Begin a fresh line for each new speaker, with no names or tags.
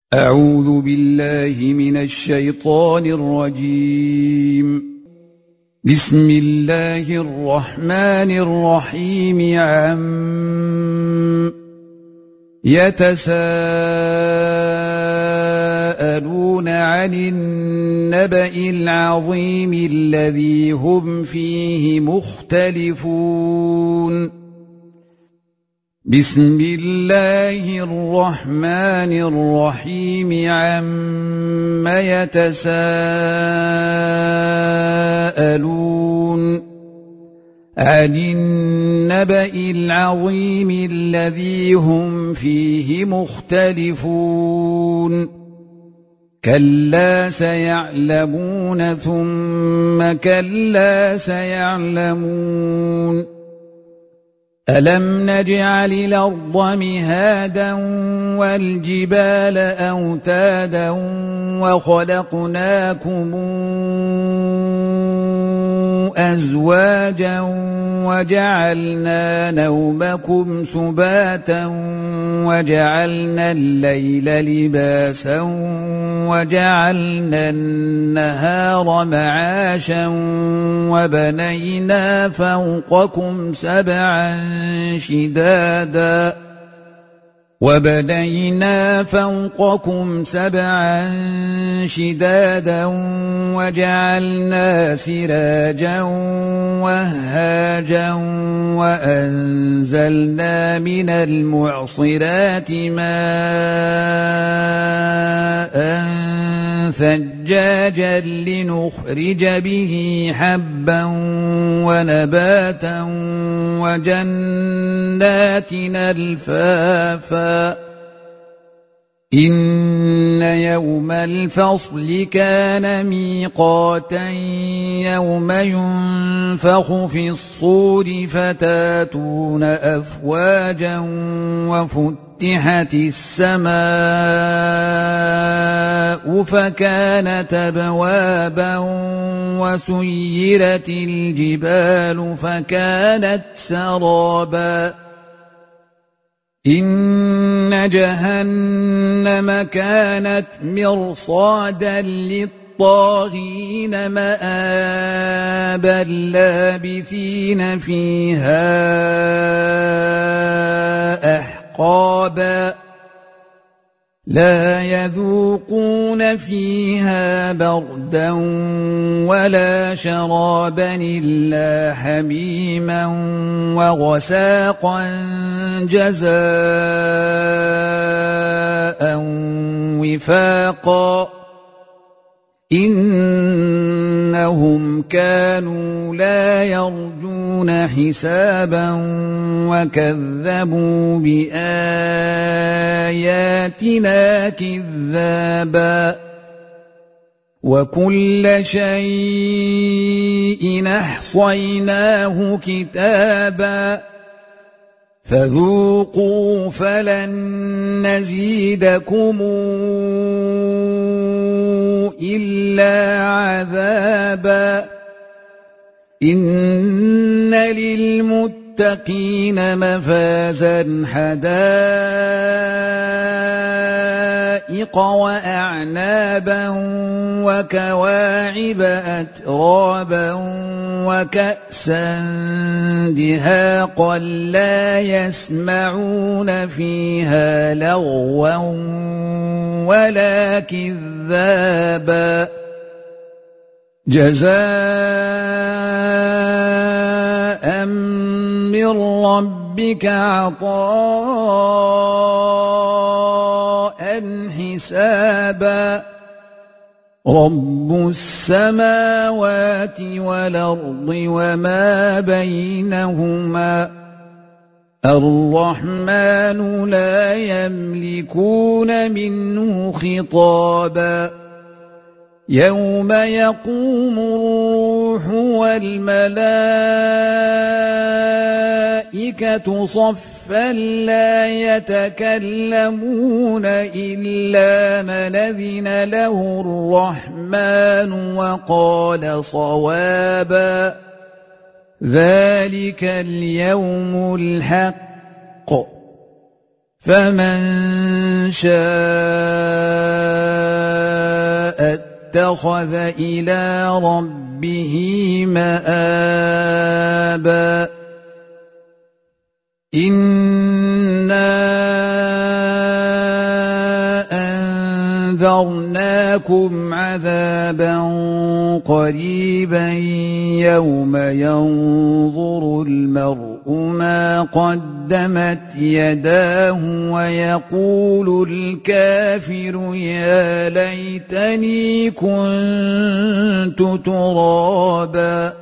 أعوذ بالله من الشيطان الرجيم. بسم الله الرحمن الرحيم. يتساءلون عن النبأ العظيم الذي هم فيه مختلفون. بسم الله الرحمن الرحيم. يتساءلون عن النبأ العظيم الذي هم فيه مختلفون. كلا سيعلمون ثم كلا سيعلمون. ألم نجعل الأرض مهادا والجبال أوتادا وخلقناكم أزواجا وجعلنا نومكم سباتا وجعلنا الليل لباسا وجعلنا النهار معاشا وبنينا فوقكم سبعا شدادا وجعلنا سراجا وهاجا وأنزلنا من المعصرات ماء ثجاجا لنخرج به حبا ونباتا وجنات ألفافا. إن يوم الفصل كان ميقاتا. يوم ينفخ في الصور فتاتون أفواجا وفتحت السماء فكانت أبوابا وسيرت الجبال فكانت سرابا. إن جهنم كانت مرصادا للطاغين مآبا لابثين فيها أحقابا. لا يذوقون فيها بردا ولا شرابا إلا حميما وغساقا جزاء وفاقا. إنهم كانوا لا يرجون حسابا وكذبوا بآياتنا كذابا. وكل شيء أحصيناه كتابا. فذوقوا فلن نزيدكم إلا عذابا. إن للمتقين مفازا حدائق وأعنابا وكواعب أترابا وكأسا دهاقا لا يسمعون فيها لغوا ولا كذابا. جزاء من ربك عطاء حسابا. رب السماوات والأرض وما بينهما الرحمن لا يملكون منه خطابا. يوم يقوم الروح والملائكة صفا لا يتكلمون إلا من أذن له الرحمن وقال صوابا. ذلك اليوم الحق فمن شاء فاتخذ إلى ربه مآبا إنا أنذرناكم عذابا قريبا يوم ينظر المرء ما قدمت يداه ويقول الكافر يا ليتني كنت ترابا